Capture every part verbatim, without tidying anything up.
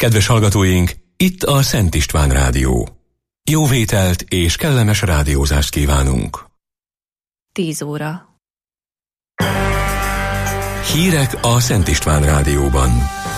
Kedves hallgatóink, itt a Szent István Rádió. Jó vételt és kellemes rádiózást kívánunk. tíz óra. Hírek a Szent István Rádióban.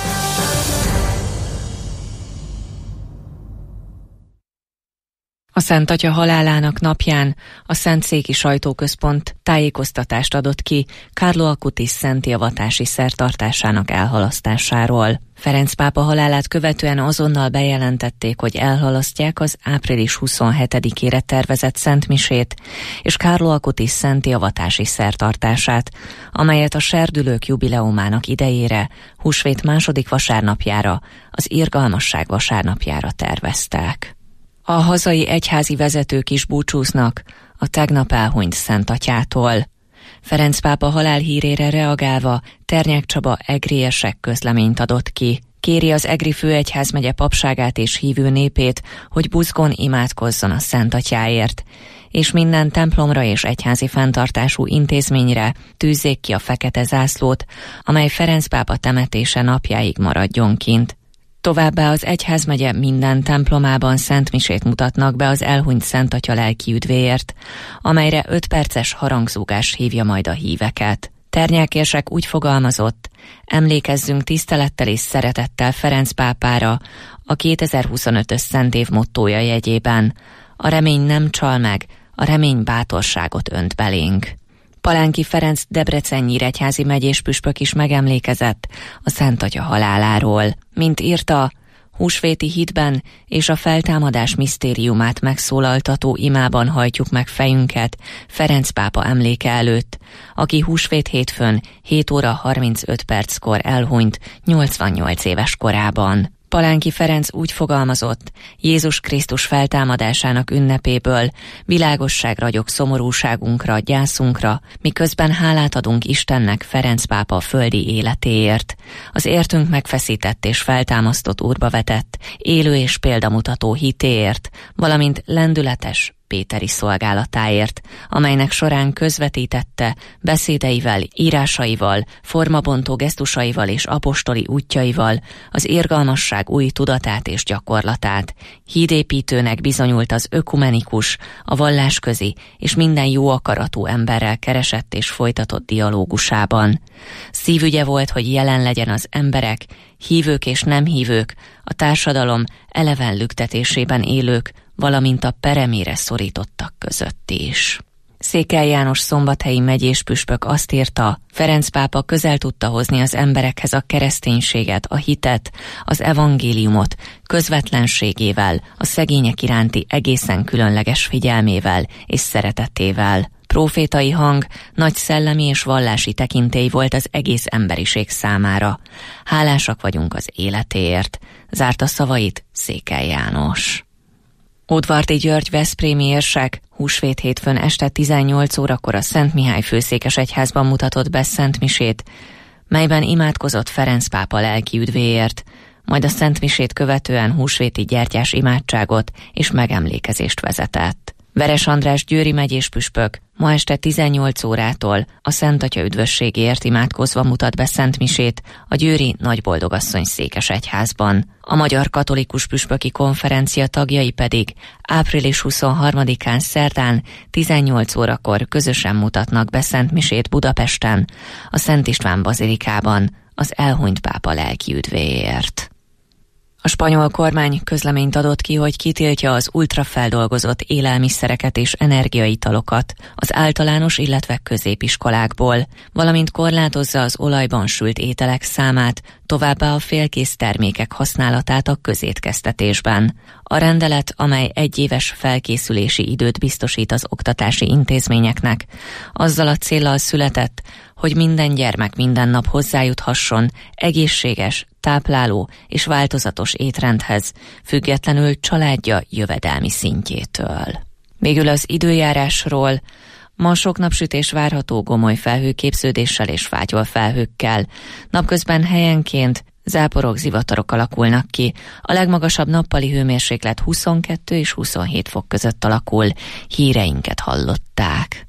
A Szent Atya halálának napján a Szentszéki Sajtóközpont tájékoztatást adott ki Carlo Acutis szenti avatási szertartásának elhalasztásáról. Ferenc pápa halálát követően azonnal bejelentették, hogy elhalasztják az április huszonhetedikére tervezett szentmisét és Carlo Acutis szenti avatási szertartását, amelyet a serdülők jubileumának idejére, húsvét második vasárnapjára, az irgalmasság vasárnapjára terveztek. A hazai egyházi vezetők is búcsúznak a tegnap elhunyt Szent Atyától. Ferenc pápa halálhírére reagálva Ternyák Csaba egriesek közleményt adott ki. Kéri az Egri főegyházmegye papságát és hívő népét, hogy buzgón imádkozzon a Szent Atyáért, és minden templomra és egyházi fenntartású intézményre tűzzék ki a fekete zászlót, amely Ferenc pápa temetése napjáig maradjon kint. Továbbá az egyházmegye minden templomában szentmisét mutatnak be az elhunyt Szent Atya lelki üdvéért, amelyre öt perces harangzúgás hívja majd a híveket. Ternyákérsek úgy fogalmazott: emlékezzünk tisztelettel és szeretettel Ferenc pápára a kétezer-huszonötös szentév mottója jegyében. A remény nem csal meg, a remény bátorságot önt belénk. Palánki Ferenc Debrecen nyíregyházi megyés püspök is megemlékezett a Szent Atya haláláról. Mint írta, húsvéti hitben és a feltámadás misztériumát megszólaltató imában hajtjuk meg fejünket Ferenc pápa emléke előtt, aki húsvét hétfőn hét óra harmincöt perckor elhunyt nyolcvannyolc éves korában. Palánki Ferenc úgy fogalmazott: Jézus Krisztus feltámadásának ünnepéből világosság ragyog szomorúságunkra, gyászunkra, miközben hálát adunk Istennek Ferenc pápa földi életéért, az értünk megfeszített és feltámasztott úrba vetett, élő és példamutató hitéért, valamint lendületes péteri szolgálatáért, amelynek során közvetítette beszédeivel, írásaival, formabontó gesztusaival és apostoli útjaival az irgalmasság új tudatát és gyakorlatát. Hídépítőnek bizonyult az ökumenikus, a vallásközi és minden jó akaratú emberrel keresett és folytatott dialógusában. Szívügye volt, hogy jelen legyen az emberek, hívők és nem hívők, a társadalom eleven lüktetésében élők, valamint a peremére szorítottak között is. Székely János szombathelyi megyés püspök azt írta, Ferenc pápa közel tudta hozni az emberekhez a kereszténységet, a hitet, az evangéliumot, közvetlenségével, a szegények iránti egészen különleges figyelmével és szeretetével. Prófétai hang, nagy szellemi és vallási tekintély volt az egész emberiség számára. Hálásak vagyunk az életéért, zárta szavait Székely János. Udvardi György veszprémi érsek húsvét hétfőn este tizennyolc órakor a Szent Mihály főszékesegyházban mutatott be szentmisét, melyben imádkozott Ferenc pápa lelki üdvéért, majd a szentmisét követően húsvéti gyertyás imádságot és megemlékezést vezetett. Veres András győri megyés püspök ma este tizennyolc órától a Szent Atya üdvösségéért imádkozva mutat be szentmisét a győri Nagyboldogasszony székesegyházban. A Magyar Katolikus Püspöki Konferencia tagjai pedig április huszonharmadikán szerdán tizennyolc órakor közösen mutatnak be szentmisét Budapesten, a Szent István bazilikában az elhunyt pápa lelki üdvéért. A spanyol kormány közleményt adott ki, hogy kitiltja az ultrafeldolgozott élelmiszereket és energiaitalokat az általános, illetve középiskolákból, valamint korlátozza az olajban sült ételek számát, továbbá a félkész termékek használatát a közétkeztetésben. A rendelet, amely egyéves felkészülési időt biztosít az oktatási intézményeknek, azzal a céllal született, hogy minden gyermek minden nap hozzájuthasson egészséges, tápláló és változatos étrendhez, függetlenül családja jövedelmi szintjétől. Végül az időjárásról: ma sok napsütés várható gomoly felhőképződéssel és fátyol felhőkkel. Napközben helyenként záporok, zivatarok alakulnak ki. A legmagasabb nappali hőmérséklet huszonkettő és huszonhét fok között alakul. Híreinket hallották.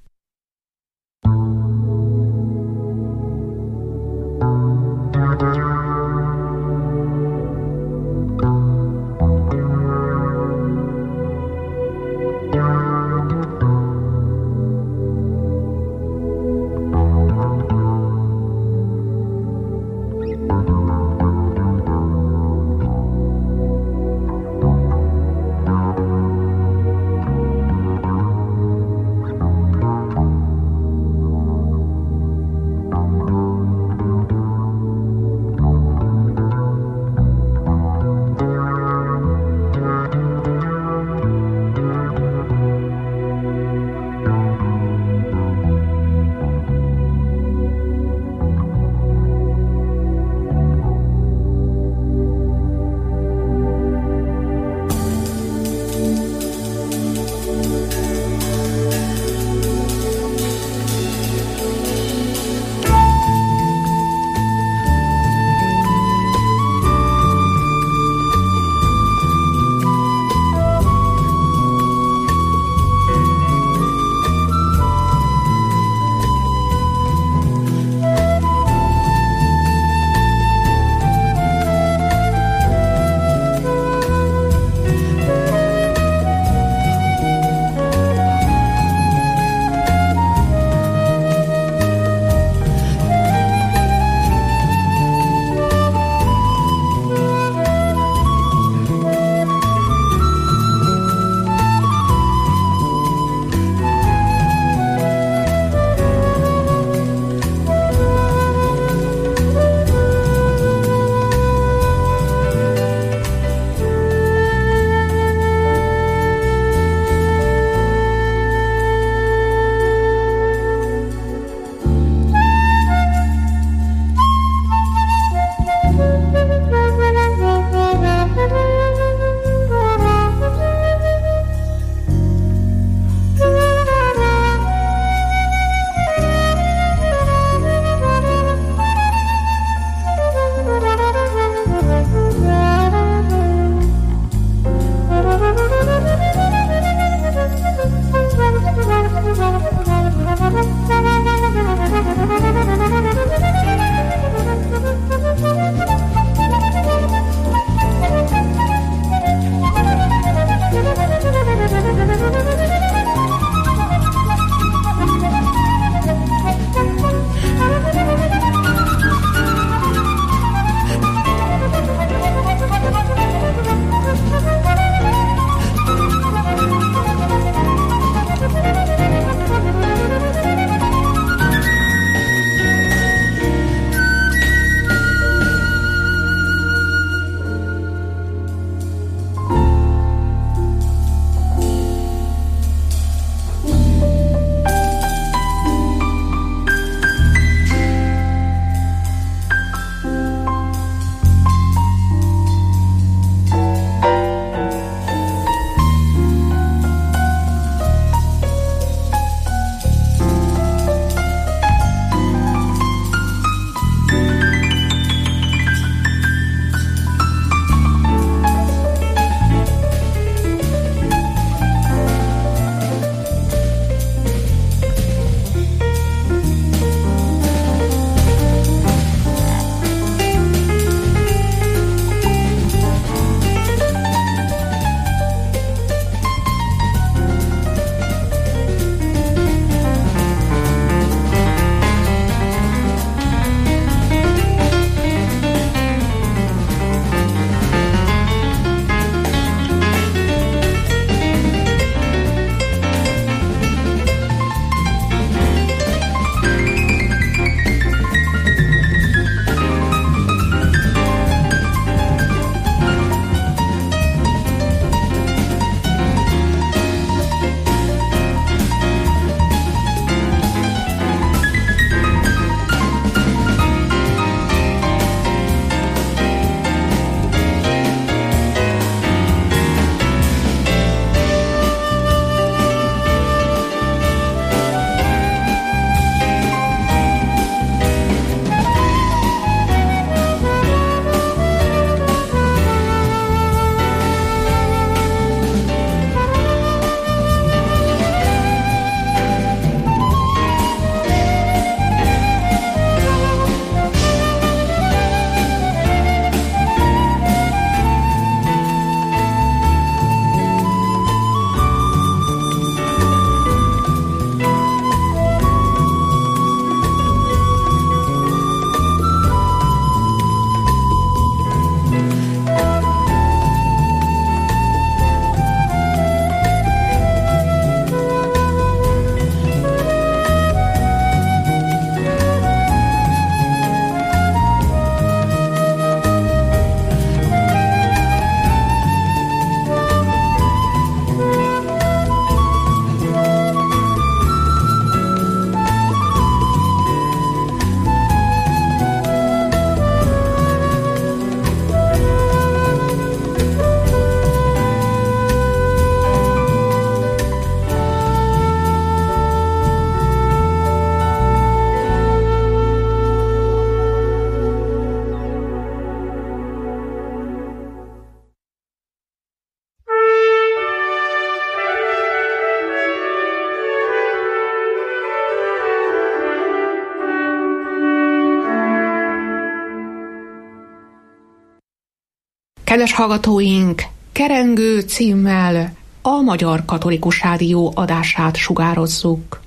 Kedves hallgatóink, Kerengő címmel a Magyar Katolikus Rádió adását sugározzuk.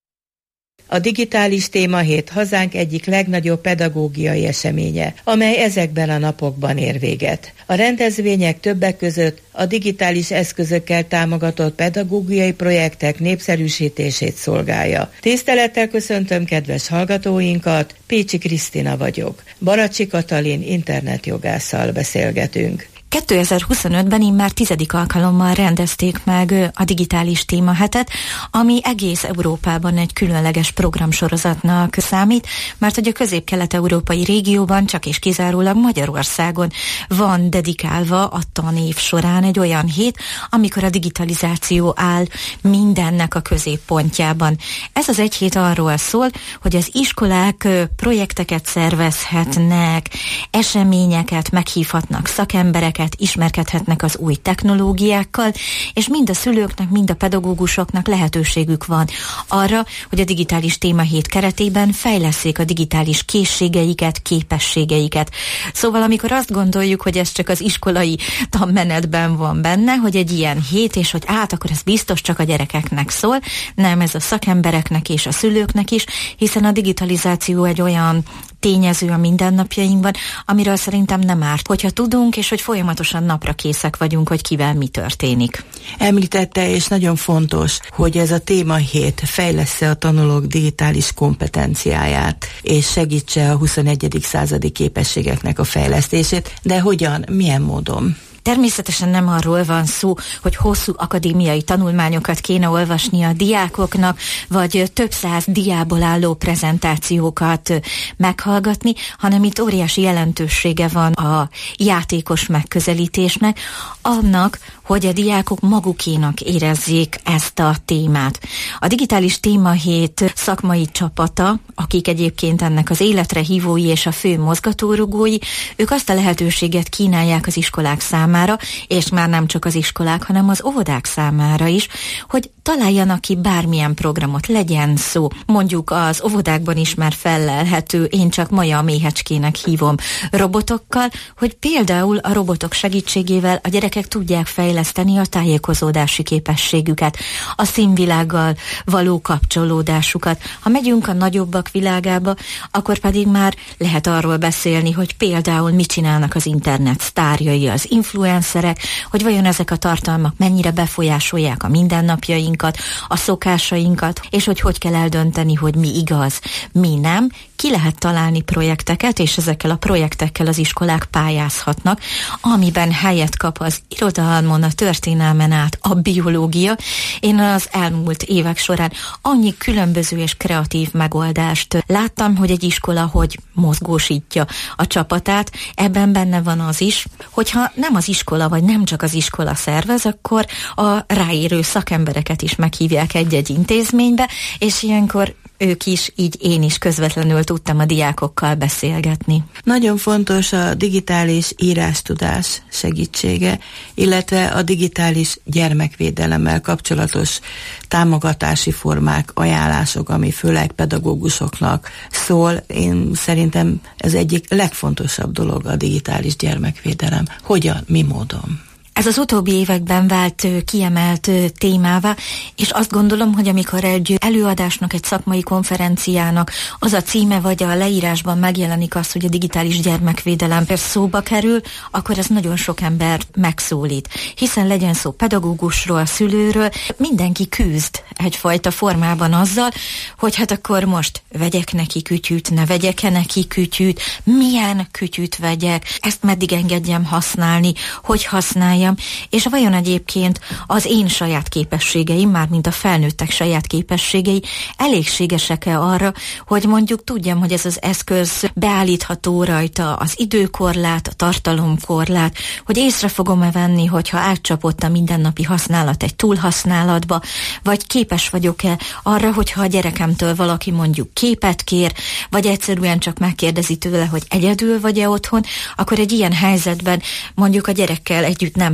A digitális témahét hazánk egyik legnagyobb pedagógiai eseménye, amely ezekben a napokban ér véget. A rendezvények többek között a digitális eszközökkel támogatott pedagógiai projektek népszerűsítését szolgálja. Tisztelettel köszöntöm kedves hallgatóinkat, Pécsi Krisztina vagyok. Baracsi Katalin internetjogásszal beszélgetünk. kétezer-huszonötben immár tizedik alkalommal rendezték meg a digitális témahetet, ami egész Európában egy különleges programsorozatnak számít, mert hogy a közép-kelet-európai régióban csak és kizárólag Magyarországon van dedikálva a tanév során egy olyan hét, amikor a digitalizáció áll mindennek a középpontjában. Ez az egy hét arról szól, hogy az iskolák projekteket szervezhetnek, eseményeket meghívhatnak szakembereket, ismerkedhetnek az új technológiákkal, és mind a szülőknek, mind a pedagógusoknak lehetőségük van arra, hogy a digitális témahét keretében fejlesszék a digitális készségeiket, képességeiket. Szóval amikor azt gondoljuk, hogy ez csak az iskolai tanmenetben van benne, hogy egy ilyen hét, és hogy át, akkor ez biztos csak a gyerekeknek szól, nem, ez a szakembereknek és a szülőknek is, hiszen a digitalizáció egy olyan tényező a mindennapjainkban, amiről szerintem nem árt, hogyha tudunk, és hogy folyamatosan napra készek vagyunk, hogy kivel mi történik. Említette, és nagyon fontos, hogy ez a témahét fejlessze a tanulók digitális kompetenciáját, és segítse a huszonegyedik századi képességeknek a fejlesztését, de hogyan, milyen módon? Természetesen nem arról van szó, hogy hosszú akadémiai tanulmányokat kéne olvasni a diákoknak, vagy több száz diából álló prezentációkat meghallgatni, hanem itt óriási jelentősége van a játékos megközelítésnek, annak, hogy a diákok magukénak érezzék ezt a témát. A digitális témahét szakmai csapata, akik egyébként ennek az életre hívói és a fő mozgatórugói, ők azt a lehetőséget kínálják az iskolák számára, és már nem csak az iskolák, hanem az óvodák számára is, hogy találjanak ki bármilyen programot, legyen szó. Mondjuk az óvodákban is már fellelhető, én csak Maja Méhecskének hívom, robotokkal, hogy például a robotok segítségével a gyerekek tudják fejleszteni a tájékozódási képességüket, a színvilággal való kapcsolódásukat. Ha megyünk a nagyobbak világába, akkor pedig már lehet arról beszélni, hogy például mit csinálnak az internet sztárjai, az influencerek, hogy vajon ezek a tartalmak mennyire befolyásolják a mindennapjainkat, a szokásainkat, és hogy hogy kell eldönteni, hogy mi igaz, mi nem. Ki lehet találni projekteket, és ezekkel a projektekkel az iskolák pályázhatnak, amiben helyet kap az irodalmon, a történelmen át a biológia. Én az elmúlt évek során annyi különböző és kreatív megoldást láttam, hogy egy iskola hogy mozgósítja a csapatát. Ebben benne van az is, hogyha nem az iskola, vagy nem csak az iskola szervez, akkor a ráérő szakembereket is meghívják egy-egy intézménybe, és ilyenkor ők is, így én is közvetlenül tudtam a diákokkal beszélgetni. Nagyon fontos a digitális írástudás segítsége, illetve a digitális gyermekvédelemmel kapcsolatos támogatási formák, ajánlások, ami főleg pedagógusoknak szól. Én szerintem ez egyik legfontosabb dolog a digitális gyermekvédelem. Hogyan, mi módon? Ez az utóbbi években vált kiemelt témává, és azt gondolom, hogy amikor egy előadásnak, egy szakmai konferenciának az a címe vagy a leírásban megjelenik az, hogy a digitális gyermekvédelem szóba kerül, akkor ez nagyon sok embert megszólít. Hiszen legyen szó pedagógusról, szülőről, mindenki küzd egyfajta formában azzal, hogy hát akkor most vegyek neki kütyűt, ne vegyek-e neki kütyűt, milyen kütyűt vegyek, ezt meddig engedjem használni, hogy használjam, és vajon egyébként az én saját képességeim, mármint a felnőttek saját képességei elégségesek-e arra, hogy mondjuk tudjam, hogy ez az eszköz beállítható rajta az időkorlát, a tartalomkorlát, hogy észre fogom-e venni, hogyha átcsapott a mindennapi használat egy túlhasználatba, vagy képes vagyok-e arra, hogyha a gyerekemtől valaki mondjuk képet kér, vagy egyszerűen csak megkérdezi tőle, hogy egyedül vagy-e otthon, akkor egy ilyen helyzetben mondjuk a gyerekkel együtt nem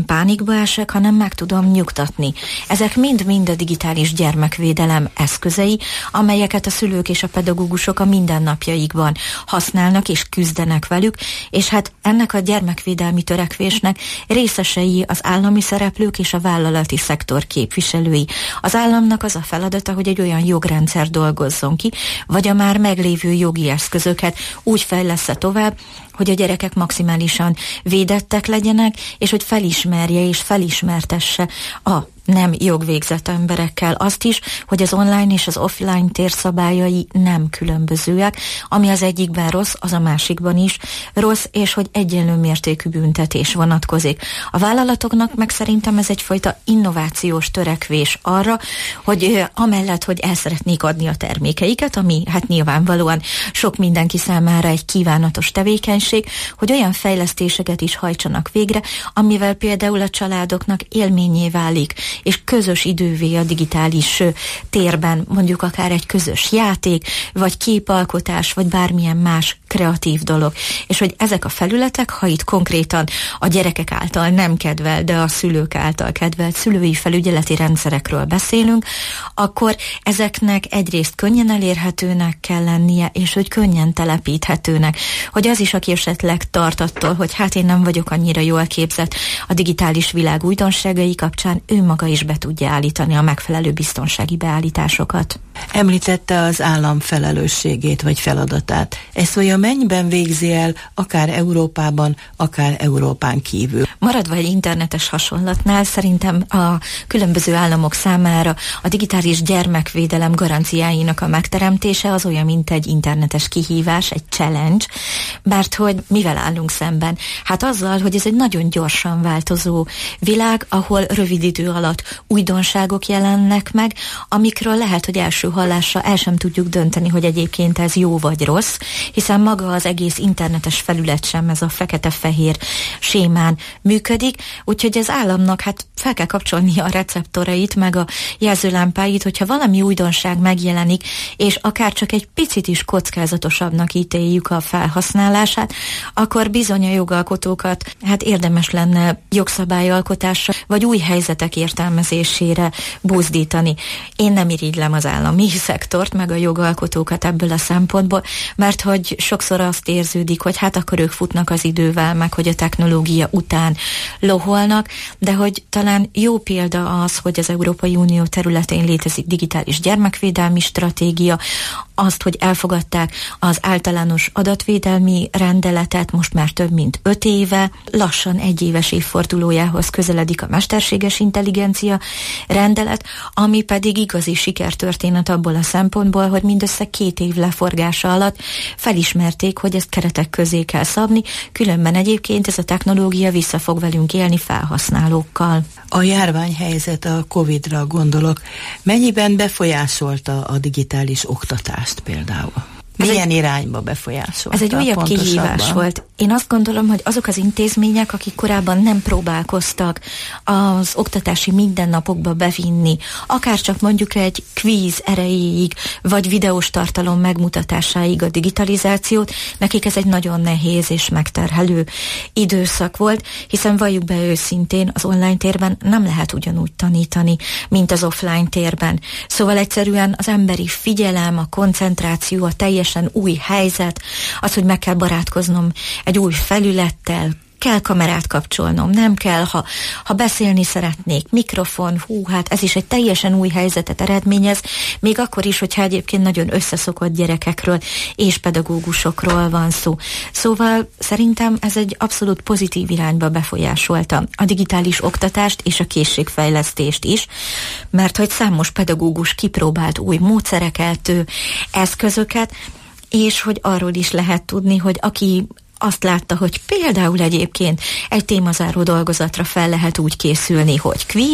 pánikba esek, hanem meg tudom nyugtatni. Ezek mind-mind a digitális gyermekvédelem eszközei, amelyeket a szülők és a pedagógusok a mindennapjaikban használnak és küzdenek velük, és hát ennek a gyermekvédelmi törekvésnek részesei az állami szereplők és a vállalati szektor képviselői. Az államnak az a feladata, hogy egy olyan jogrendszer dolgozzon ki, vagy a már meglévő jogi eszközöket úgy fejlessze tovább, hogy a gyerekek maximálisan védettek legyenek, és hogy felismerje és felismertesse a nem jogvégzett emberekkel azt is, hogy az online és az offline tér szabályai nem különbözőek, ami az egyikben rossz, az a másikban is rossz, és hogy egyenlő mértékű büntetés vonatkozik. A vállalatoknak meg szerintem ez egyfajta innovációs törekvés arra, hogy amellett, hogy el szeretnék adni a termékeiket, ami hát nyilvánvalóan sok mindenki számára egy kívánatos tevékenység, hogy olyan fejlesztéseket is hajtsanak végre, amivel például a családoknak élményé válik, és közös idővé a digitális térben, mondjuk akár egy közös játék, vagy képalkotás, vagy bármilyen más kreatív dolog. És hogy ezek a felületek, ha itt konkrétan a gyerekek által nem kedvelt, de a szülők által kedvelt szülői felügyeleti rendszerekről beszélünk, akkor ezeknek egyrészt könnyen elérhetőnek kell lennie, és hogy könnyen telepíthetőnek. Hogy az is, aki esetleg tart attól, hogy hát én nem vagyok annyira jól képzett a digitális világ újdonságai kapcsán, ő maga is be tudja állítani a megfelelő biztonsági beállításokat. Említette az állam felelősségét vagy feladatát. Ezt olyan mennyiben végzi el, akár Európában, akár Európán kívül? Maradva egy internetes hasonlatnál, szerintem a különböző államok számára a digitális gyermekvédelem garanciáinak a megteremtése az olyan, mint egy internetes kihívás, egy challenge, mert hogy mivel állunk szemben? Hát azzal, hogy ez egy nagyon gyorsan változó világ, ahol rövid idő alatt újdonságok jelennek meg, amikről lehet, hogy első hallásra el sem tudjuk dönteni, hogy egyébként ez jó vagy rossz, hiszen maga az egész internetes felület sem ez a fekete-fehér sémán működik, úgyhogy az államnak hát fel kell kapcsolnia a receptorait, meg a jelzőlámpáit, hogyha valami újdonság megjelenik, és akár csak egy picit is kockázatosabbnak ítéljük a felhasználását, akkor bizony a jogalkotókat hát érdemes lenne jogszabályalkotásra, vagy új helyzetek értelmezésére buzdítani. Én nem irigylem az állami szektort, meg a jogalkotókat ebből a szempontból, mert hogy sokszor azt érződik, hogy hát akkor ők futnak az idővel, meg hogy a technológia után loholnak, de hogy talán jó példa az, hogy az Európai Unió területén létezik digitális gyermekvédelmi stratégia, azt, hogy elfogadták az általános adatvédelmi rendeletet most már több mint öt éve, lassan egy éves évfordulójához közeledik a mesterséges intelligencia rendelet, ami pedig igazi sikertörténet abból a szempontból, hogy mindössze két év leforgása alatt felismerték, hogy ezt keretek közé kell szabni, különben egyébként ez a technológia vissza fog velünk élni felhasználókkal. A járványhelyzet, a Covidra gondolok, mennyiben befolyásolta a digitális oktatást például? Milyen irányba befolyásolta? Ez egy újabb kihívás volt. Én azt gondolom, hogy azok az intézmények, akik korábban nem próbálkoztak az oktatási mindennapokba bevinni, akár csak mondjuk egy kvíz erejéig, vagy videós tartalom megmutatásáig a digitalizációt, nekik ez egy nagyon nehéz és megterhelő időszak volt, hiszen valljuk be őszintén, az online térben nem lehet ugyanúgy tanítani, mint az offline térben. Szóval egyszerűen az emberi figyelem, a koncentráció, a teljes új helyzet, az, hogy meg kell barátkoznom egy új felülettel, kell kamerát kapcsolnom, nem kell, ha, ha beszélni szeretnék, mikrofon, hú, hát ez is egy teljesen új helyzetet eredményez, még akkor is, hogyha egyébként nagyon összeszokott gyerekekről és pedagógusokról van szó. Szóval szerintem ez egy abszolút pozitív irányba befolyásolta a digitális oktatást és a készségfejlesztést is, mert hogy számos pedagógus kipróbált új módszereket, eszközöket, és hogy arról is lehet tudni, hogy aki azt látta, hogy például egyébként egy témazáró dolgozatra fel lehet úgy készülni, hogy kvíz,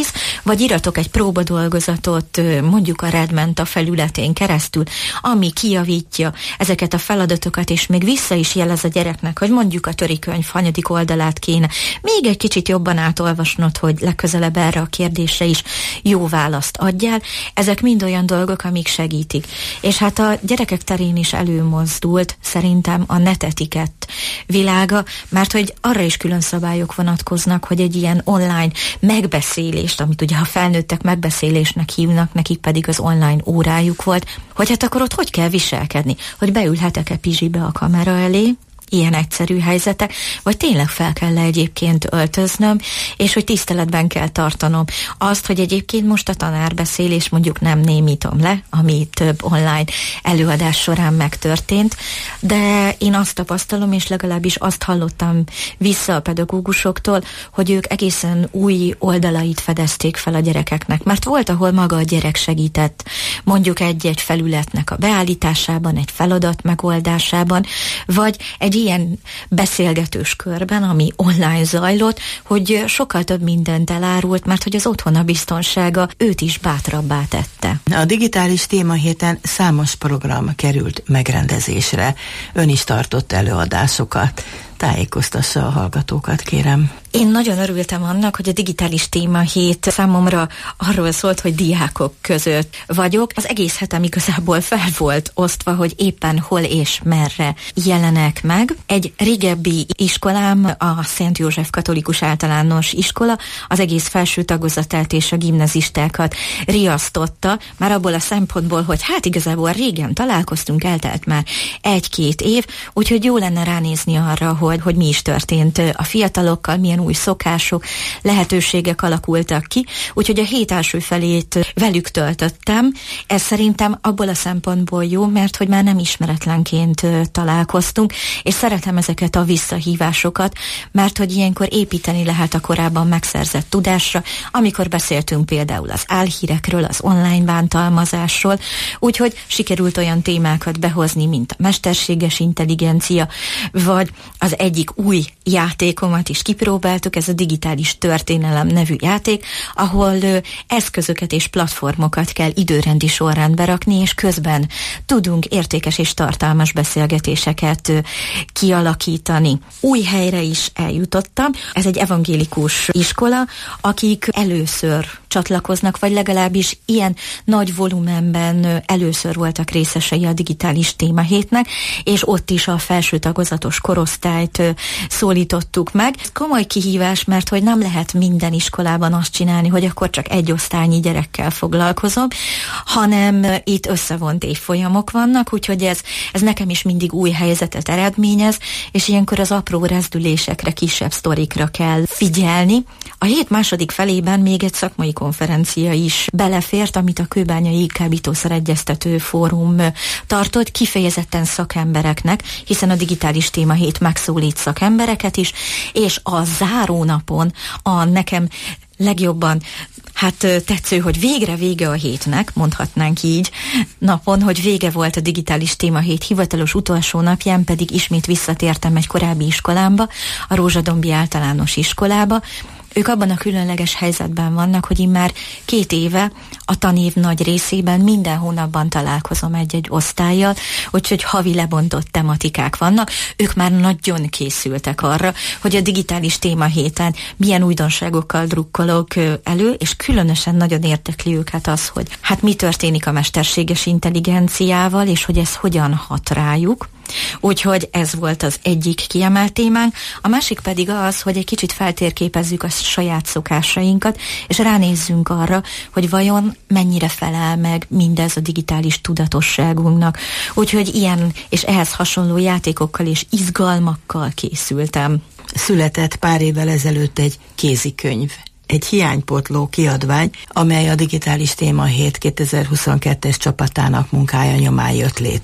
vagy iratok egy próbadolgozatot mondjuk a Redmenta felületén keresztül, ami kijavítja ezeket a feladatokat, és még vissza is jelez a gyereknek, hogy mondjuk a törikönyv hanyadik oldalát kéne még egy kicsit jobban átolvasnod, hogy legközelebb erre a kérdésre is jó választ adjál. Ezek mind olyan dolgok, amik segítik. És hát a gyerekek terén is előmozdult szerintem a netetikett világa, mert hogy arra is külön szabályok vonatkoznak, hogy egy ilyen online megbeszélést, amit ugye a felnőttek megbeszélésnek hívnak, nekik pedig az online órájuk volt, hogy hát akkor ott hogy kell viselkedni, hogy beülhetek-e pizsibe a kamera elé, ilyen egyszerű helyzetek, vagy tényleg fel kell egyébként öltöznöm, és hogy tiszteletben kell tartanom azt, hogy egyébként most a tanár beszél, és mondjuk nem némítom le, ami több online előadás során megtörtént, de én azt tapasztalom, és legalábbis azt hallottam vissza a pedagógusoktól, hogy ők egészen új oldalait fedezték fel a gyerekeknek, mert volt, ahol maga a gyerek segített, mondjuk egy-egy felületnek a beállításában, egy feladat megoldásában, vagy egy ilyen beszélgetős körben, ami online zajlott, hogy sokkal több mindent elárult, mert hogy az otthona biztonsága őt is bátrabbá tette. A digitális témahéten számos program került megrendezésre. Ön is tartott előadásokat. Tájékoztassa a hallgatókat, kérem. Én nagyon örültem annak, hogy a digitális témahét számomra arról szólt, hogy diákok között vagyok. Az egész hetem igazából fel volt osztva, hogy éppen hol és merre jelenek meg. Egy régebbi iskolám, a Szent József Katolikus Általános Iskola, az egész felső tagozatát és a gimnazistákat riasztotta, már abból a szempontból, hogy hát igazából régen találkoztunk, eltelt már egy-két év, úgyhogy jó lenne ránézni arra, hogy, hogy mi is történt a fiatalokkal, milyen új szokások, lehetőségek alakultak ki, úgyhogy a hét első felét velük töltöttem. Ez szerintem abból a szempontból jó, mert hogy már nem ismeretlenként találkoztunk, és szeretem ezeket a visszahívásokat, mert hogy ilyenkor építeni lehet a korábban megszerzett tudásra, amikor beszéltünk például az álhírekről, az online bántalmazásról, úgyhogy sikerült olyan témákat behozni, mint a mesterséges intelligencia, vagy az egyik új játékomat is kipróbáltuk, ez a Digitális Történelem nevű játék, ahol ö, eszközöket és platformokat kell időrendi sorrendbe rakni, és közben tudunk értékes és tartalmas beszélgetéseket ö, kialakítani. Új helyre is eljutottam. Ez egy evangélikus iskola, akik először csatlakoznak, vagy legalábbis ilyen nagy volumenben először voltak részesei a digitális témahétnek, és ott is a felső tagozatos korosztályt szólítottuk meg. Ez komoly kihívás, mert hogy nem lehet minden iskolában azt csinálni, hogy akkor csak egy osztálynyi gyerekkel foglalkozom, hanem itt összevont évfolyamok vannak, úgyhogy ez, ez nekem is mindig új helyzetet eredményez, és ilyenkor az apró rezdülésekre, kisebb sztorikra kell figyelni. A hét második felében még egy szakmai konferencia is belefért, amit a Kőbányai Kábítószeregyeztető Fórum tartott, kifejezetten szakembereknek, hiszen a digitális témahét megszólít szakembereket is, és a zárónapon a nekem legjobban hát tetsző, hogy végre vége a hétnek, mondhatnánk így, napon, hogy vége volt a digitális témahét hivatalos utolsó napján, pedig ismét visszatértem egy korábbi iskolámba, a Rózsadombi Általános Iskolába. Ők abban a különleges helyzetben vannak, hogy én már két éve a tanév nagy részében minden hónapban találkozom egy-egy osztállyal, úgyhogy havi lebontott tematikák vannak. Ők már nagyon készültek arra, hogy a digitális témahéten milyen újdonságokkal drukkolok elő, és különösen nagyon érdekli őket az, hogy hát mi történik a mesterséges intelligenciával, és hogy ez hogyan hat rájuk. Úgyhogy ez volt az egyik kiemelt témánk, a másik pedig az, hogy egy kicsit feltérképezzük a saját szokásainkat, és ránézzünk arra, hogy vajon mennyire felel meg mindez a digitális tudatosságunknak. Úgyhogy ilyen és ehhez hasonló játékokkal és izgalmakkal készültem. Született pár évvel ezelőtt egy kézikönyv, egy hiánypótló kiadvány, amely a digitális témahét kétezer-huszonkettes csapatának munkája nyomán jött létre.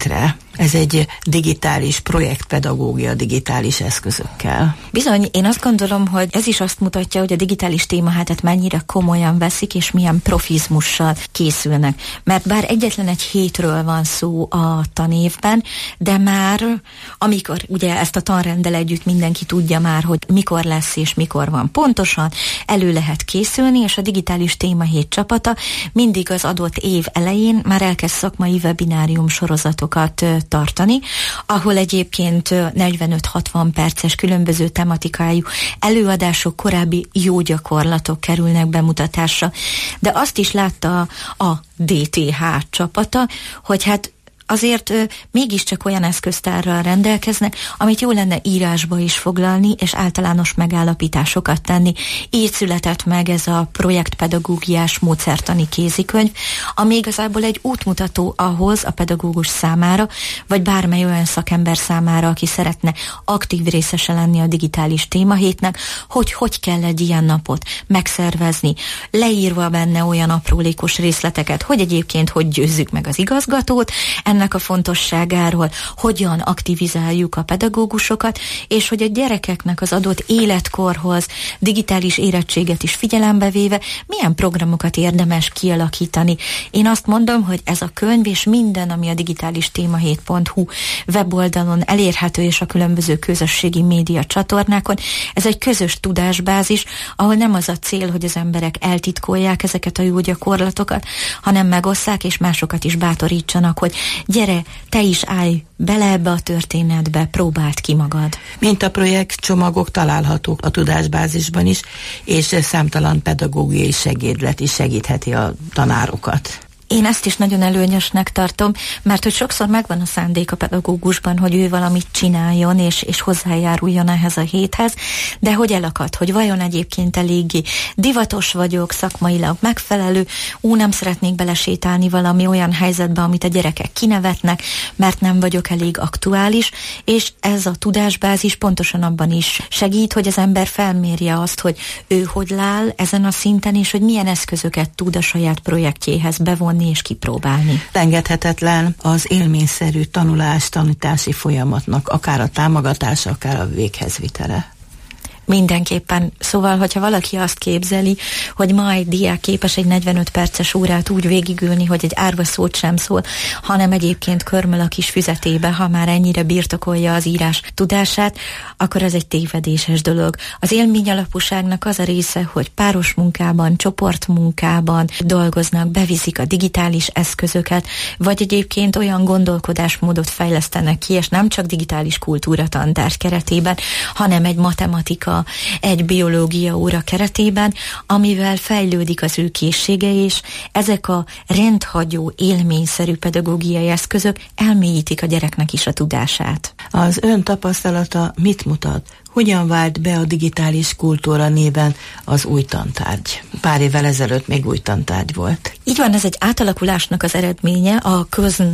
Ez egy digitális projektpedagógia digitális eszközökkel. Bizony, én azt gondolom, hogy ez is azt mutatja, hogy a digitális témahátat mennyire komolyan veszik, és milyen profizmussal készülnek. Mert bár egyetlen egy hétről van szó a tanévben, de már amikor ugye ezt a tanrenddel együtt mindenki tudja már, hogy mikor lesz és mikor van pontosan, elő lehet készülni, és a digitális témahét csapata mindig az adott év elején már elkezd szakmai webinárium sorozatokat tartani, ahol egyébként negyvenöt-hatvan perces különböző tematikájú előadások, korábbi jó gyakorlatok kerülnek bemutatásra. De azt is látta a dé té há csapata, hogy hát azért ö, mégiscsak olyan eszköztárral rendelkeznek, amit jó lenne írásba is foglalni, és általános megállapításokat tenni. Így született meg ez a projektpedagógiás módszertani kézikönyv, ami igazából egy útmutató ahhoz a pedagógus számára, vagy bármely olyan szakember számára, aki szeretne aktív részese lenni a digitális témahétnek, hogy hogy kell egy ilyen napot megszervezni, leírva benne olyan aprólékos részleteket, hogy egyébként hogy győzzük meg az igazgatót, ennek a fontosságáról, hogyan aktivizáljuk a pedagógusokat, és hogy a gyerekeknek az adott életkorhoz, digitális érettséget is figyelembe véve, milyen programokat érdemes kialakítani. Én azt mondom, hogy ez a könyv és minden, ami a digitális témahét pont hu weboldalon elérhető, és a különböző közösségi média csatornákon, ez egy közös tudásbázis, ahol nem az a cél, hogy az emberek eltitkolják ezeket a jó gyakorlatokat, hanem megosszák, és másokat is bátorítsanak, hogy gyere, te is állj bele ebbe a történetbe, próbáld ki magad. Mint a projektcsomagok találhatók a tudásbázisban is, és számtalan pedagógiai segédlet is segítheti a tanárokat. Én ezt is nagyon előnyösnek tartom, mert hogy sokszor megvan a szándék a pedagógusban, hogy ő valamit csináljon, és, és hozzájáruljon ehhez a héthez, de hogy elakad, hogy vajon egyébként eléggé divatos vagyok, szakmailag megfelelő, ú, nem szeretnék belesétálni valami olyan helyzetbe, amit a gyerekek kinevetnek, mert nem vagyok elég aktuális, és ez a tudásbázis pontosan abban is segít, hogy az ember felmérje azt, hogy ő hogy áll ezen a szinten, és hogy milyen eszközöket tud a saját projektjéhez bevonni és kipróbálni. Engedhetetlen az élményszerű tanulás-tanítási folyamatnak akár a támogatása, akár a véghezvitele. Mindenképpen. Szóval, hogyha valaki azt képzeli, hogy ma egy diák képes egy negyvenöt perces órát úgy végigülni, hogy egy árva szót sem szól, hanem egyébként körmöl a kis füzetébe, ha már ennyire birtokolja az írás tudását, akkor ez egy tévedéses dolog. Az élményalapúságnak az a része, hogy páros munkában, csoportmunkában dolgoznak, beviszik a digitális eszközöket, vagy egyébként olyan gondolkodásmódot fejlesztenek ki, és nem csak digitális kultúra tantárgy keretében, hanem egy matematika, egy biológia óra keretében, amivel fejlődik az ő készsége, és ezek a rendhagyó, élményszerű pedagógiai eszközök elmélyítik a gyereknek is a tudását. Az ön tapasztalata mit mutat? Hogyan vált be a digitális kultúra néven az új tantárgy? Pár évvel ezelőtt még új tantárgy volt. Így van, ez egy átalakulásnak az eredménye. A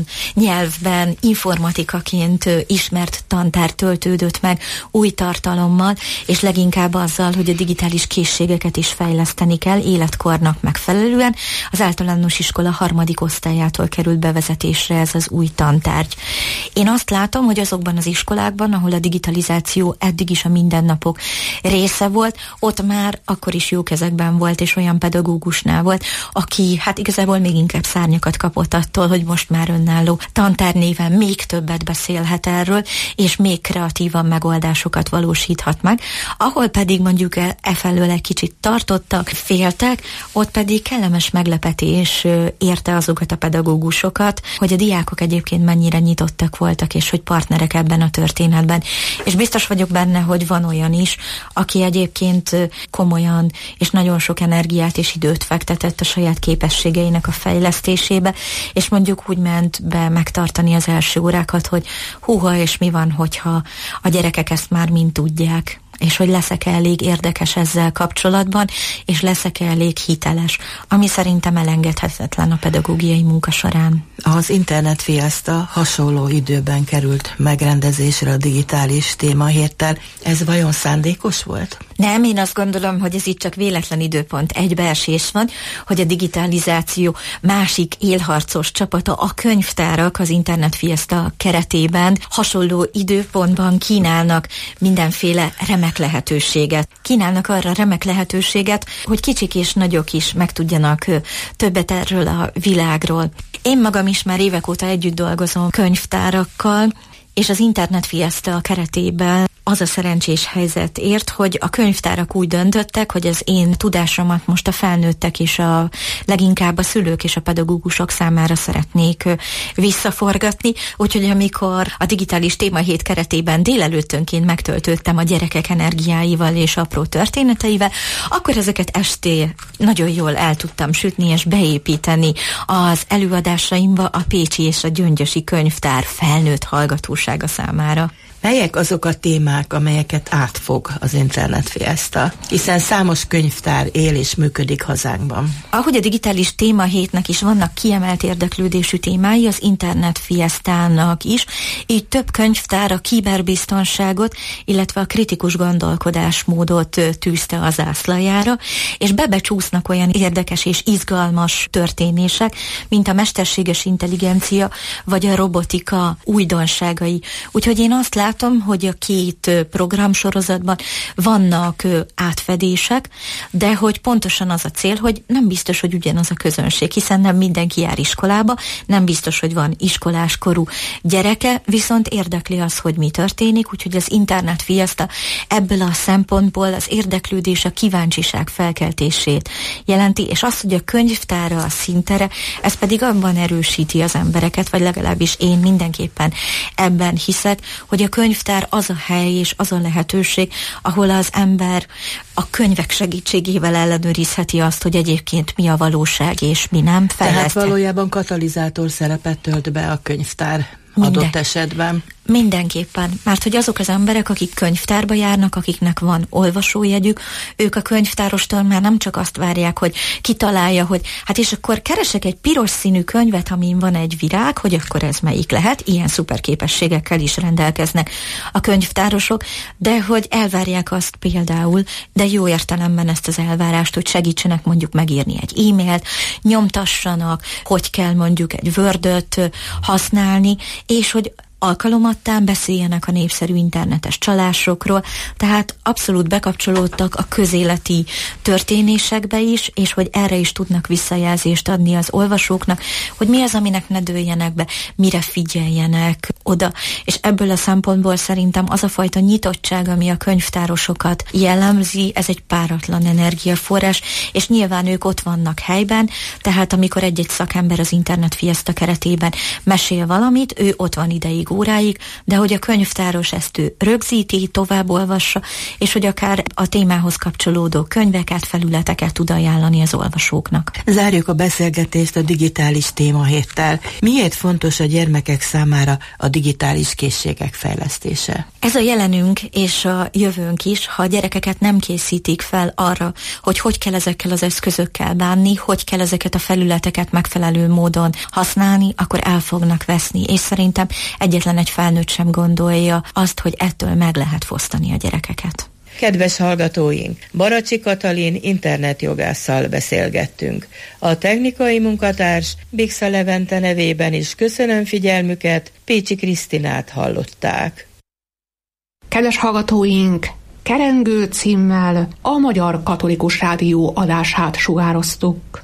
köznyelvben informatikaként ismert tantárgy töltődött meg új tartalommal, és leginkább azzal, hogy a digitális készségeket is fejleszteni kell életkornak megfelelően. Az általános iskola harmadik osztályától került bevezetésre ez az új tantárgy. Én azt látom, hogy azokban az iskolákban, ahol a digitalizáció eddig is a mindennapok része volt, ott már akkor is jó kezekben volt, és olyan pedagógusnál volt, aki hát igazából még inkább szárnyakat kapott attól, hogy most már önálló tantárgy néven még többet beszélhet erről, és még kreatívan megoldásokat valósíthat meg. Ahol pedig mondjuk e, e felől egy kicsit tartottak, féltek, ott pedig kellemes meglepetés érte azokat a pedagógusokat, hogy a diákok egyébként mennyire nyitottak voltak, és hogy partnerek ebben a történetben. És biztos vagyok benne, hogy van olyan is, aki egyébként komolyan és nagyon sok energiát és időt fektetett a saját képességeinek a fejlesztésébe, és mondjuk úgy ment be megtartani az első órákat, hogy húha, és mi van, hogyha a gyerekek ezt már mind tudják. és hogy leszek elég érdekes ezzel kapcsolatban, és leszek elég hiteles, ami szerintem elengedhetetlen a pedagógiai munka során. Az Internet Fiesta hasonló időben került megrendezésre a digitális témahéttel. Ez vajon szándékos volt? Nem, én azt gondolom, hogy ez itt csak véletlen időpont, egybeesés van, hogy a digitalizáció másik élharcos csapata, a könyvtárak az Internet Fiesta keretében hasonló időpontban kínálnak mindenféle remek lehetőséget. Kínálnak arra remek lehetőséget, hogy kicsik és nagyok is megtudjanak többet erről a világról. Én magam is már évek óta együtt dolgozom könyvtárakkal, és az Internet Fiesta keretében az a szerencsés helyzet ért, hogy a könyvtárak úgy döntöttek, hogy az én tudásomat most a felnőttek és a leginkább a szülők és a pedagógusok számára szeretnék visszaforgatni, úgyhogy amikor a digitális témahét keretében délelőttönként megtöltöttem a gyerekek energiáival és apró történeteivel, akkor ezeket esté nagyon jól el tudtam sütni és beépíteni az előadásaimba a pécsi és a gyöngyösi könyvtár felnőtt hallgatósága számára. Melyek azok a témák, amelyeket átfog az Internet Fiesta? Hiszen számos könyvtár él és működik hazánkban. Ahogy a digitális témahétnek is vannak kiemelt érdeklődésű témái, az Internet Fiestának is, így több könyvtár a kiberbiztonságot, illetve a kritikus gondolkodásmódot tűzte az zászlajára, és bebecsúsznak olyan érdekes és izgalmas történések, mint a mesterséges intelligencia, vagy a robotika újdonságai. Úgyhogy én azt látom, hogy a két programsorozatban vannak átfedések, de hogy pontosan az a cél, hogy nem biztos, hogy ugyanaz a közönség, hiszen nem mindenki jár iskolába, nem biztos, hogy van iskoláskorú gyereke, viszont érdekli az, hogy mi történik, úgyhogy az Internet Fiesta ebből a szempontból az érdeklődés, a kíváncsiság felkeltését jelenti, és azt, hogy a könyvtára, a színtere, ez pedig abban erősíti az embereket, vagy legalábbis én mindenképpen ebben hiszek, hogy a könyvtár az a hely és az a lehetőség, ahol az ember a könyvek segítségével ellenőrizheti azt, hogy egyébként mi a valóság és mi nem. Tehát valójában katalizátor szerepet tölt be a könyvtár Minden. adott esetben. Mindenképpen, mert hogy azok az emberek, akik könyvtárba járnak, akiknek van olvasójegyük, ők a könyvtárostól már nem csak azt várják, hogy kitalálja, hogy hát és akkor keresek egy piros színű könyvet, amin van egy virág, hogy akkor ez melyik lehet, ilyen szuper képességekkel is rendelkeznek a könyvtárosok, de hogy elvárják azt például, de jó értelemben ezt az elvárást, hogy segítsenek mondjuk megírni egy e-mailt, nyomtassanak, hogy kell mondjuk egy Word-öt használni, és hogy alkalomattán beszéljenek a népszerű internetes csalásokról, tehát abszolút bekapcsolódtak a közéleti történésekbe is, és hogy erre is tudnak visszajelzést adni az olvasóknak, hogy mi az, aminek ne dőljenek be, mire figyeljenek oda. És ebből a szempontból szerintem az a fajta nyitottság, ami a könyvtárosokat jellemzi, ez egy páratlan energiaforrás, és nyilván ők ott vannak helyben, tehát amikor egy-egy szakember az Internet Fiesta keretében mesél valamit, ő ott van ideig, óráig, de hogy a könyvtáros ezt ő rögzíti, tovább olvassa, és hogy akár a témához kapcsolódó könyveket, felületeket tud ajánlani az olvasóknak. Zárjuk a beszélgetést a digitális témahéttel. Miért fontos a gyermekek számára a digitális készségek fejlesztése? Ez a jelenünk és a jövőnk is, ha a gyerekeket nem készítik fel arra, hogy hogy kell ezekkel az eszközökkel bánni, hogy kell ezeket a felületeket megfelelő módon használni, akkor el fognak veszni, és szerintem egyetlen egy felnőtt sem gondolja azt, hogy ettől meg lehet fosztani a gyerekeket. Kedves hallgatóink, Baracsi Katalin internetjogásszal beszélgettünk. A technikai munkatárs Bixa Levente nevében is köszönöm figyelmüket, Pécsi Krisztinát hallották. Kedves hallgatóink, Kerengő címmel a Magyar Katolikus Rádió adását sugároztuk.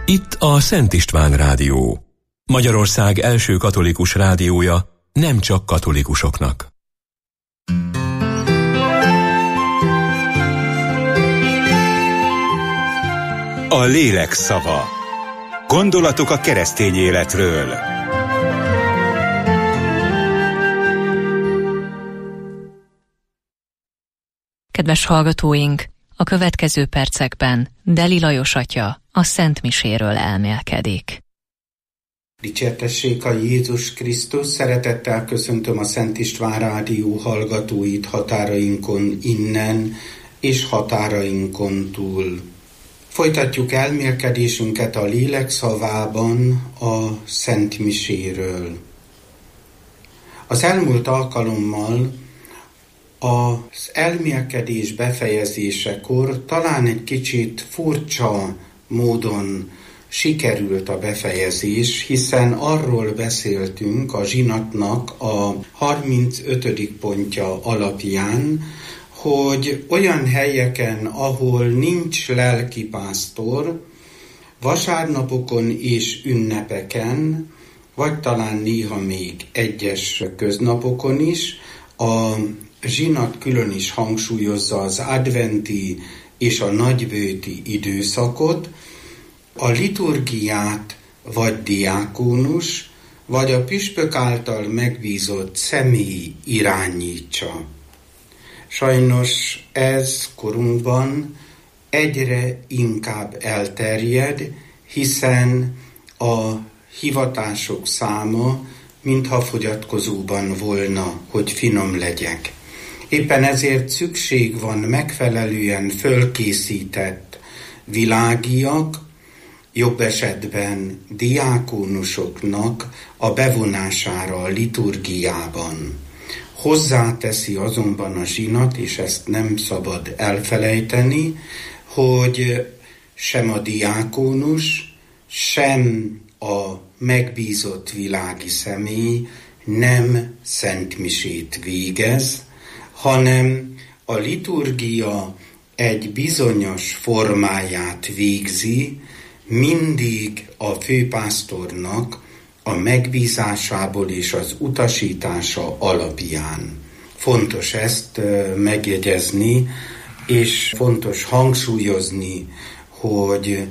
Itt a Szent István Rádió. Magyarország első katolikus rádiója, nem csak katolikusoknak. A lélek szava. Gondolatok a keresztény életről. Kedves hallgatóink, a következő percekben Deli Lajos atya a Szent Miséről elmélkedik. Dicsértessék a Jézus Krisztus, szeretettel köszöntöm a Szent István Rádió hallgatóit határainkon innen és határainkon túl. Folytatjuk elmélkedésünket a lélek szavában a Szent Miséről. Az elmúlt alkalommal az elmélkedés befejezésekor talán egy kicsit furcsa módon sikerült a befejezés, hiszen arról beszéltünk a zsinatnak a harmincötödik pontja alapján, hogy olyan helyeken, ahol nincs lelkipásztor, vasárnapokon és ünnepeken, vagy talán néha még egyes köznapokon is, a zsinat külön is hangsúlyozza az adventi és a nagybőti időszakot, a liturgiát vagy diákónus, vagy a püspök által megbízott személy irányítsa. Sajnos ez korunkban egyre inkább elterjed, hiszen a hivatások száma mintha fogyatkozóban volna, hogy finom legyek. Éppen ezért szükség van megfelelően fölkészített világiak, jobb esetben diákónusoknak a bevonására a liturgiában. Hozzáteszi azonban a zsinat, és ezt nem szabad elfelejteni, hogy sem a diákónus, sem a megbízott világi személy nem szentmisét végez, hanem a liturgia egy bizonyos formáját végzi, mindig a főpásztornak a megbízásából és az utasítása alapján. Fontos ezt megjegyezni, és fontos hangsúlyozni, hogy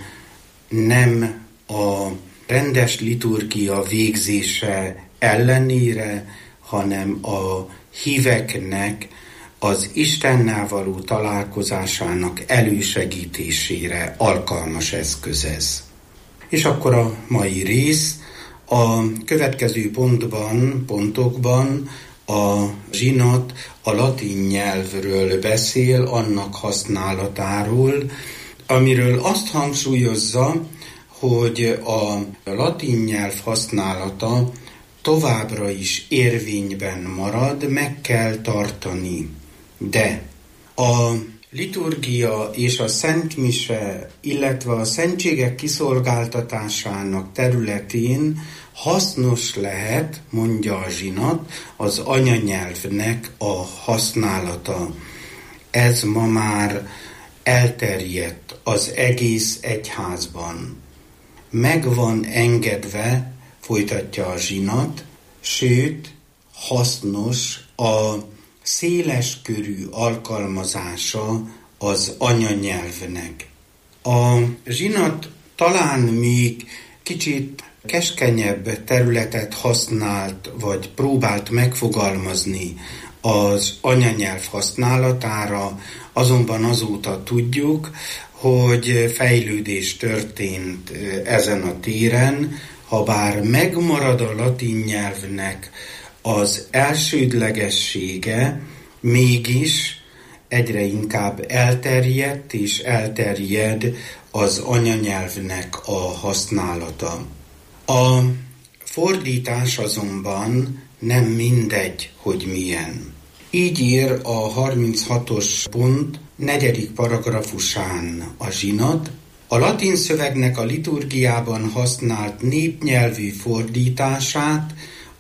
nem a rendes liturgia végzése ellenére, hanem a híveknek az Istennel való találkozásának elősegítésére alkalmas eszköz ez. És akkor a mai rész a következő pontban, pontokban a zsinat a latin nyelvről beszél, annak használatáról, amiről azt hangsúlyozza, hogy a latin nyelv használata továbbra is érvényben marad, meg kell tartani. De a liturgia és a szentmise, illetve a szentségek kiszolgáltatásának területén hasznos lehet, mondja a zsinat, az anyanyelvnek a használata. Ez ma már elterjedt az egész egyházban. Meg van engedve, folytatja a zsinat, sőt, hasznos a széles körű alkalmazása az anyanyelvnek. A zsinat talán még kicsit keskenyebb területet használt, vagy próbált megfogalmazni az anyanyelv használatára, azonban azóta tudjuk, hogy fejlődés történt ezen a téren, habár megmarad a latin nyelvnek az elsődlegessége, mégis egyre inkább elterjedt és elterjed az anyanyelvnek a használata. A fordítás azonban nem mindegy, hogy milyen. Így ír a harminchatos pont negyedik paragrafusán a zsinat, a latin szövegnek a liturgiában használt népnyelvű fordítását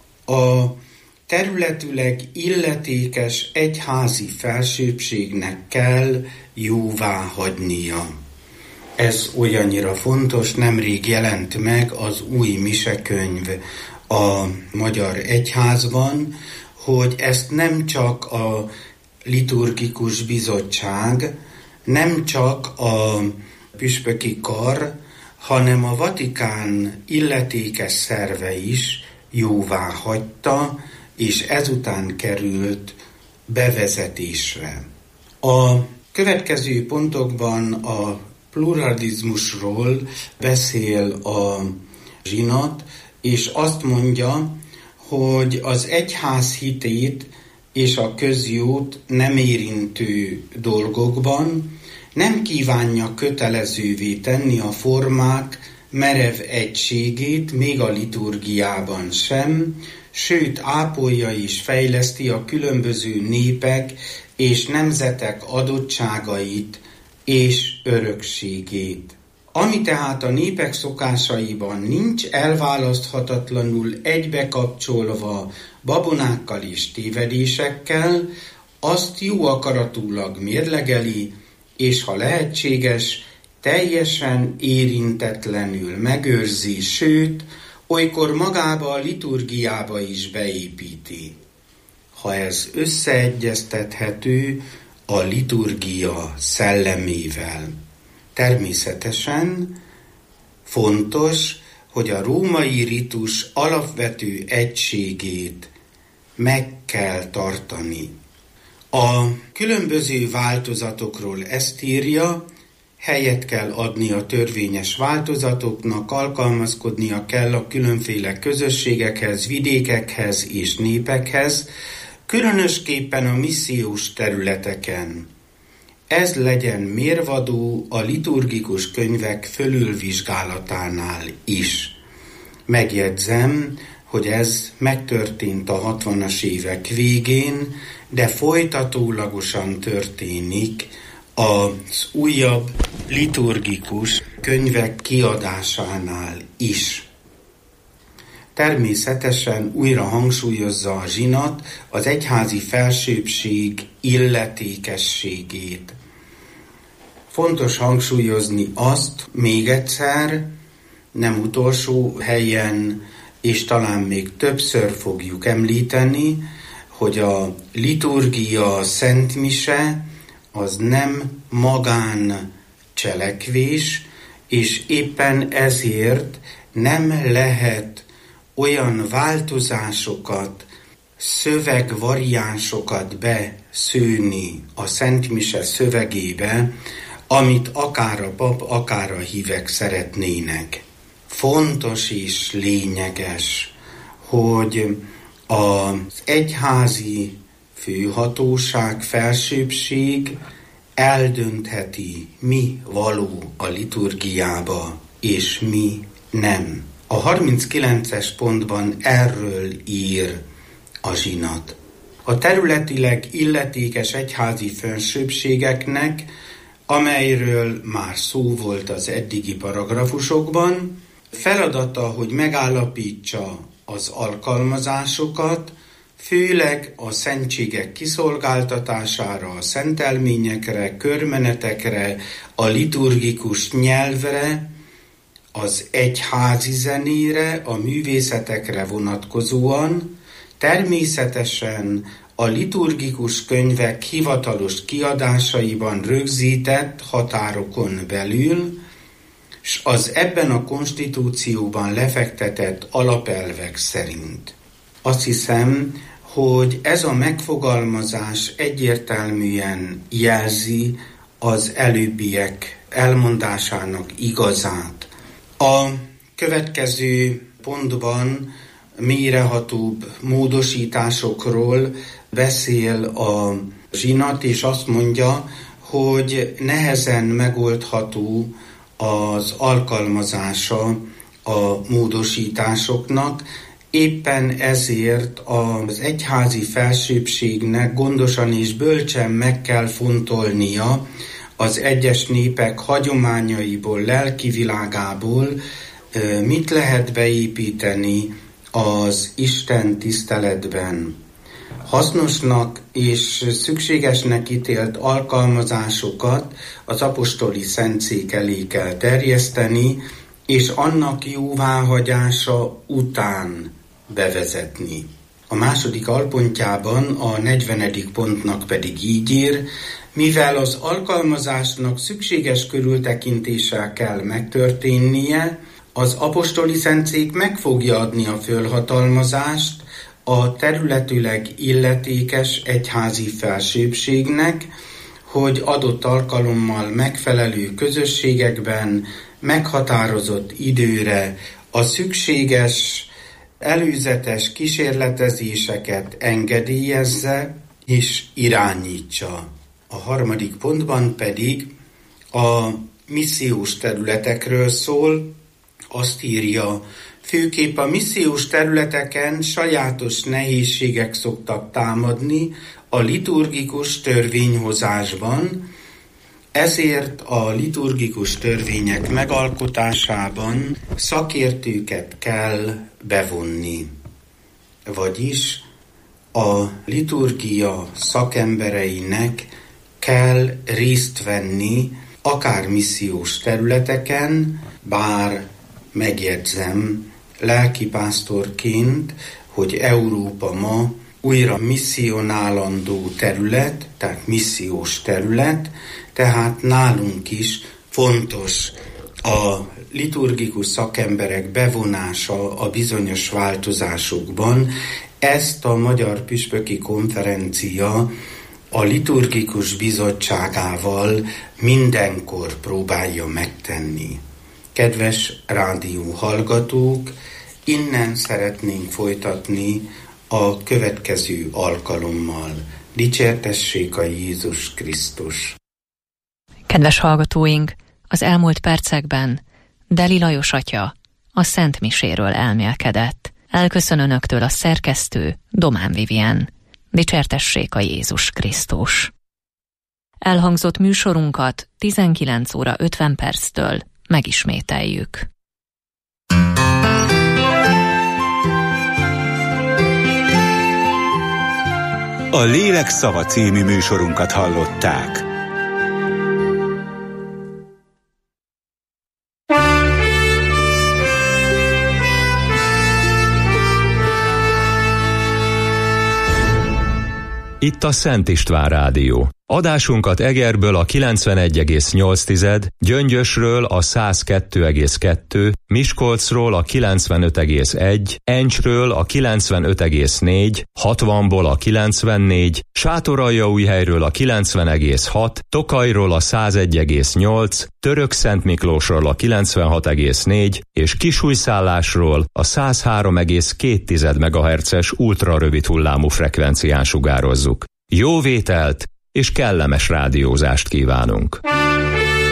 a területüleg illetékes egyházi felsőbbségnek kell jóvá hagynia. Ez olyannyira fontos, nemrég jelent meg az új misekönyv a Magyar Egyházban, hogy ezt nem csak a liturgikus bizottság, nem csak a püspöki kar, hanem a Vatikán illetékes szerve is jóvá hagyta, és ezután került bevezetésre. A következő pontokban a pluralizmusról beszél a zsinat, és azt mondja, hogy az egyház hitét és a közjót nem érintő dolgokban nem kívánja kötelezővé tenni a formák merev egységét, még a liturgiában sem, sőt ápolja és fejleszti a különböző népek és nemzetek adottságait és örökségét. Ami tehát a népek szokásaiban nincs elválaszthatatlanul egybekapcsolva babonákkal és tévedésekkel, azt jó akaratulag mérlegeli, és ha lehetséges, teljesen érintetlenül megőrzi, sőt, olykor magába a liturgiába is beépíti, ha ez összeegyeztethető a liturgia szellemével. Természetesen fontos, hogy a római ritus alapvető egységét meg kell tartani. A különböző változatokról ezt írja, helyet kell adni a törvényes változatoknak, alkalmazkodnia kell a különféle közösségekhez, vidékekhez és népekhez, különösképpen a missziós területeken. Ez legyen mérvadó a liturgikus könyvek fölülvizsgálatánál is. Megjegyzem, hogy ez megtörtént a hatvanas évek végén, de folytatólagosan történik az újabb liturgikus könyvek kiadásánál is. Természetesen újra hangsúlyozza a zsinat az egyházi felsőbbség illetékességét. Fontos hangsúlyozni azt még egyszer, nem utolsó helyen, és talán még többször fogjuk említeni, hogy a liturgia, a Szent Mise az nem magán cselekvés, és éppen ezért nem lehet olyan változásokat, szövegvariánsokat beszőni a Szent Mise szövegébe, amit akár a pap, akár a hívek szeretnének. Fontos és lényeges, hogy az egyházi főhatóság, felsőbbség eldöntheti, mi való a liturgiába, és mi nem. A harminckilences pontban erről ír a zsinat. A területileg illetékes egyházi felsőbbségeknek, amelyről már szó volt az eddigi paragrafusokban, feladata, hogy megállapítsa az alkalmazásokat, főleg a szentségek kiszolgáltatására, a szentelményekre, körmenetekre, a liturgikus nyelvre, az egyházi zenére, a művészetekre vonatkozóan, természetesen a liturgikus könyvek hivatalos kiadásaiban rögzített határokon belül, s az ebben a konstitúcióban lefektetett alapelvek szerint. Azt hiszem, hogy ez a megfogalmazás egyértelműen jelzi az előbbiek elmondásának igazát. A következő pontban mélyrehatóbb módosításokról beszél a zsinat, és azt mondja, hogy nehezen megoldható az alkalmazása a módosításoknak, éppen ezért az egyházi felsőbbségnek gondosan és bölcsen meg kell fontolnia az egyes népek hagyományaiból, lelki világából, mit lehet beépíteni az Isten tiszteletben. hasznosnak és szükségesnek ítélt alkalmazásokat az apostoli szentszék elé kell terjeszteni, és annak jóváhagyása után bevezetni. A második alpontjában a negyvenedik pontnak pedig így ír, mivel az alkalmazásnak szükséges körültekintéssel kell megtörténnie, az apostoli szentszék meg fogja adni a fölhatalmazást a területileg illetékes egyházi felsőbbségnek, hogy adott alkalommal megfelelő közösségekben meghatározott időre a szükséges előzetes kísérletezéseket engedélyezze és irányítsa. A harmadik pontban pedig a missziós területekről szól, azt írja, főképp a missziós területeken sajátos nehézségek szoktak támadni a liturgikus törvényhozásban, ezért a liturgikus törvények megalkotásában szakértőket kell bevonni. Vagyis a liturgia szakembereinek kell részt venni akár missziós területeken, bár megjegyzem lelkipásztorként, hogy Európa ma újra misszionálandó terület, tehát missziós terület, tehát nálunk is fontos a liturgikus szakemberek bevonása a bizonyos változásokban. Ezt a Magyar Püspöki Konferencia a liturgikus bizottságával mindenkor próbálja megtenni. Kedves rádió hallgatók, innen szeretnénk folytatni a következő alkalommal. Dicsértessék a Jézus Krisztus! Kedves hallgatóink, az elmúlt percekben Deli Lajos atya a Szent Miséről elmélkedett. Elköszön önöktől a szerkesztő Domán Vivien. Dicsértessék a Jézus Krisztus! Elhangzott műsorunkat tizenkilenc óra ötven perctől megismételjük. A Lélek Szava című műsorunkat hallották. Itt a Szent István Rádió. Adásunkat Egerből a kilencvenegy egész nyolc, Gyöngyösről a száz kettő egész kettő, Miskolcról a kilencvenöt egész egy, Encsről a kilencvenöt egész négy, hatvanból a kilencvennégy, Sátoraljaújhelyről a kilencven egész hat, Tokajról a száz egy egész nyolc, Törökszentmiklósról a kilencvenhat egész négy és Kisújszállásról a száz három egész két megahertzes ultrarövid hullámú frekvencián sugározzuk. Jó vételt és kellemes rádiózást kívánunk!